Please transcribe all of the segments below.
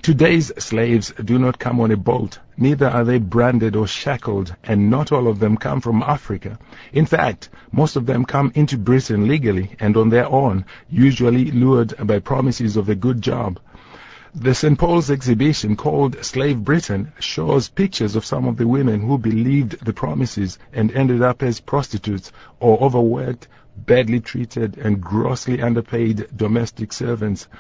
Today's slaves do not come on a boat, neither are they branded or shackled, and not all of them come from Africa. In fact, most of them come into Britain legally and on their own, usually lured by promises of a good job. The St. Paul's exhibition, called Slave Britain, shows pictures of some of the women who believed the promises and ended up as prostitutes or overworked, badly treated, and grossly underpaid domestic servants.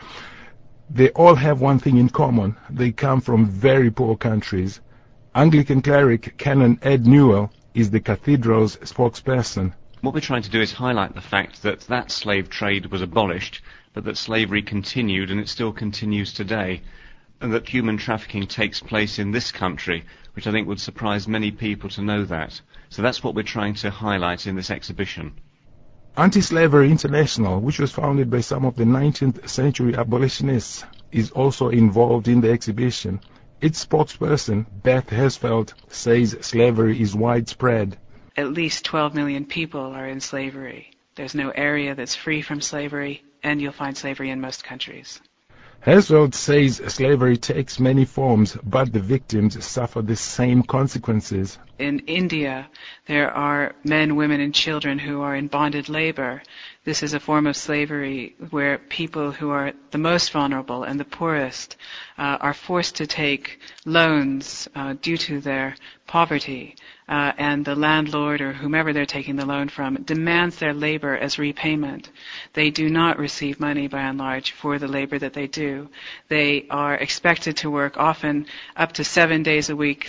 They all have one thing in common. They come from very poor countries. Anglican cleric Canon Ed Newell is the cathedral's spokesperson. What we're trying to do is highlight the fact that that slave trade was abolished, but that slavery continued and it still continues today, and that human trafficking takes place in this country, which I think would surprise many people to know that. So that's what we're trying to highlight in this exhibition. Anti-Slavery International, which was founded by some of the 19th century abolitionists, is also involved in the exhibition. Its spokesperson, Beth Hersfeld, says slavery is widespread. At least 12 million people are in slavery. There's no area that's free from slavery, and you'll find slavery in most countries. Hersfeld says slavery takes many forms, but the victims suffer the same consequences. In India, there are men, women, and children who are in bonded labor. This is a form of slavery where people who are the most vulnerable and the poorest are forced to take loans due to their poverty, and the landlord or whomever they're taking the loan from demands their labor as repayment. They do not receive money by and large for the labor that they do. They are expected to work often up to 7 days a week,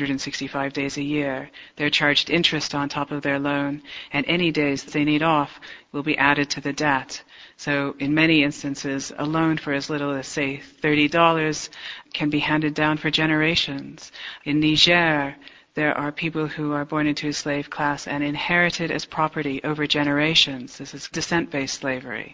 365 days a year. They're charged interest on top of their loan, and any days that they need off will be added to the debt. So in many instances, a loan for as little as, say, $30 can be handed down for generations. In Niger, there are people who are born into a slave class and inherited as property over generations. This is descent-based slavery.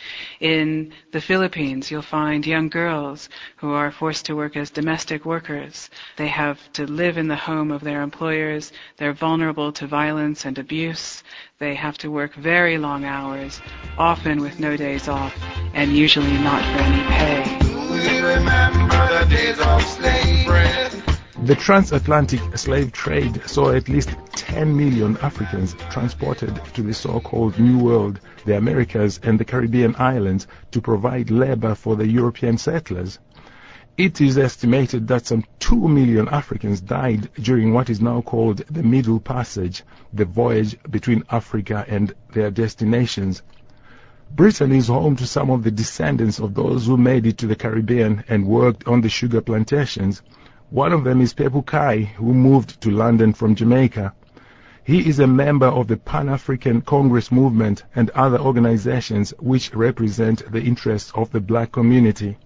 In the Philippines, you'll find young girls who are forced to work as domestic workers. They have to live in the home of their employers. They're vulnerable to violence and abuse. They have to work very long hours, often with no days off, and usually not for any pay. Do we remember the days of slavery? The transatlantic slave trade saw at least 10 million Africans transported to the so-called New World, the Americas and the Caribbean islands to provide labor for the European settlers. It is estimated that some 2 million Africans died during what is now called the Middle Passage, the voyage between Africa and their destinations. Britain is home to some of the descendants of those who made it to the Caribbean and worked on the sugar plantations. One of them is Pepu Kai, who moved to London from Jamaica. He is a member of the Pan-African Congress movement and other organizations which represent the interests of the black community.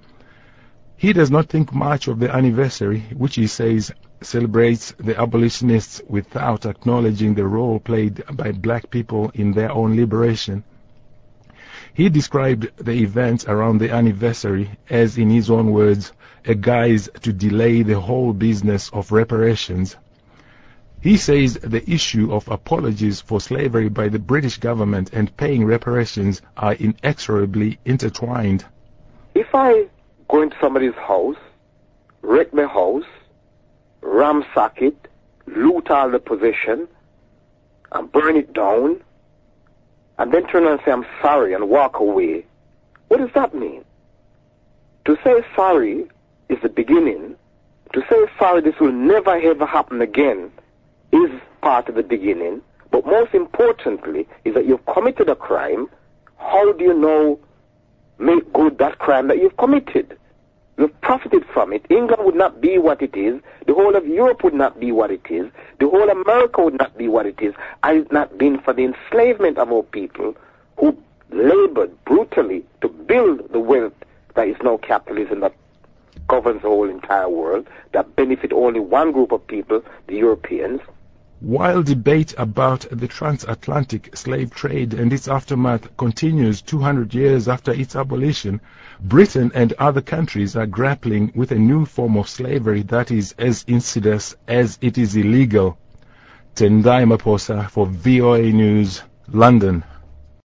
He does not think much of the anniversary, which he says celebrates the abolitionists without acknowledging the role played by black people in their own liberation. He described the events around the anniversary as, in his own words, a guise to delay the whole business of reparations. He says the issue of apologies for slavery by the British government and paying reparations are inexorably intertwined. If I go into somebody's house, wreck their house, ransack it, loot all the possession, and burn it down, and then turn around and say, I'm sorry, and walk away, what does that mean? To say sorry is the beginning. To say sorry, this will never ever happen again, is part of the beginning. But most importantly is that you've committed a crime. How do you now make good that crime that you've committed? You've profited from it. England would not be what it is. The whole of Europe would not be what it is. The whole of America would not be what it is had it not been for the enslavement of our people who labored brutally to build the wealth that is now capitalism that governs the whole entire world, that benefit only one group of people, the Europeans. While debate about the transatlantic slave trade and its aftermath continues 200 years after its abolition, Britain and other countries are grappling with a new form of slavery that is as insidious as it is illegal. Tendai Maposa for VOA News, London.